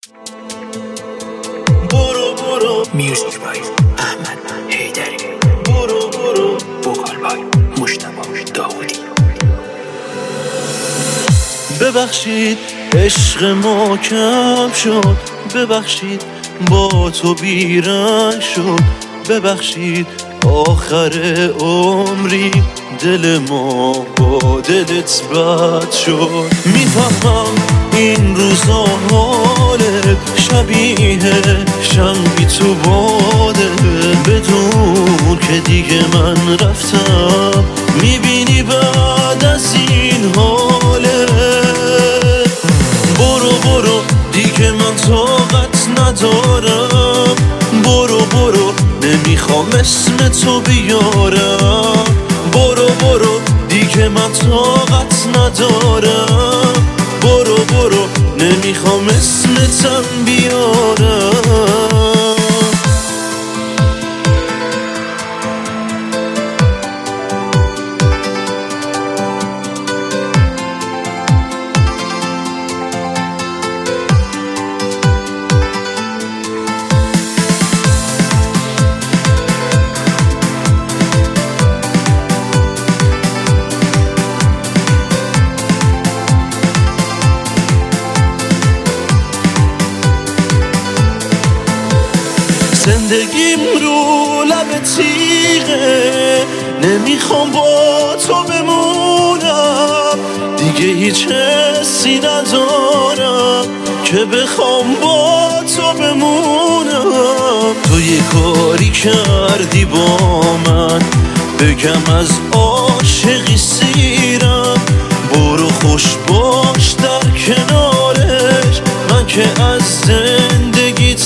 برو برو میوزیک بای احمد حیدری، برو برو وکال بای مجتبی داودی. ببخشید عشق ما کم شد، ببخشید با تو بیرنگ شد، ببخشید آخر عمری دل ما با دلت بد شد. میفهمم این روزا حالت شبیه شمعی تو باده، بدون که دیگه من رفتم میبینی بعد از این حاله. برو برو دیگه من طاقت ندارم، برو برو نمیخوام اسم تو بیارم، برو برو دیگه من طاقت ندارم، برو برو نمیخوام اسمتم بیارم. زندگیم رو لب تیغه، نمیخوام با تو بمونم، دیگه هیچ حسی ندارم که بخوام با تو بمونم. تو یه کاری کردی با من بگم از عاشقی سیرم، برو خوش باش در کنارش، من که از زندگیت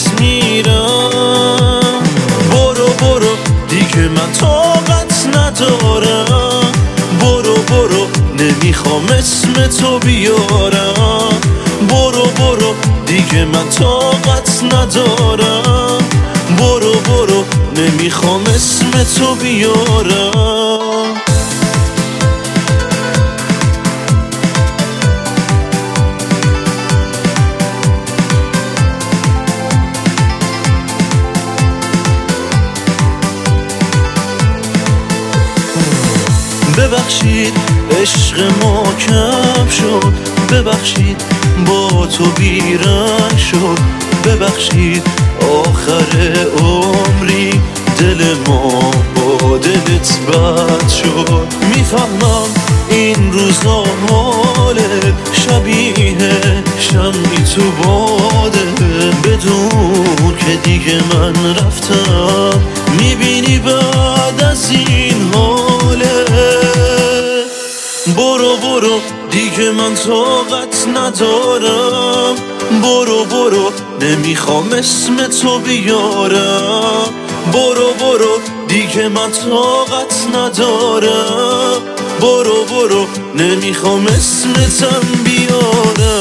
میرم. برو برو دیگه من طاقت ندارم، برو برو نمیخوام اسم تو بیارم، برو برو دیگه من طاقت ندارم، برو برو نمیخوام اسم تو بیارم. ببخشید عشق ما کم شد، ببخشید با تو بیرنگ شد، ببخشید آخر عمری دل ما با دلت بد شد. میفهمم این روزا حالت شبیه شمعی تو باده، بدون که دیگه من رفتم میبینی بعد از این حاله. برو برو دیگه من طاقت ندارم، برو برو نمیخوام اسم تو بیارم، برو برو دیگه من طاقت ندارم، برو برو نمیخوام اسمتم بیارم.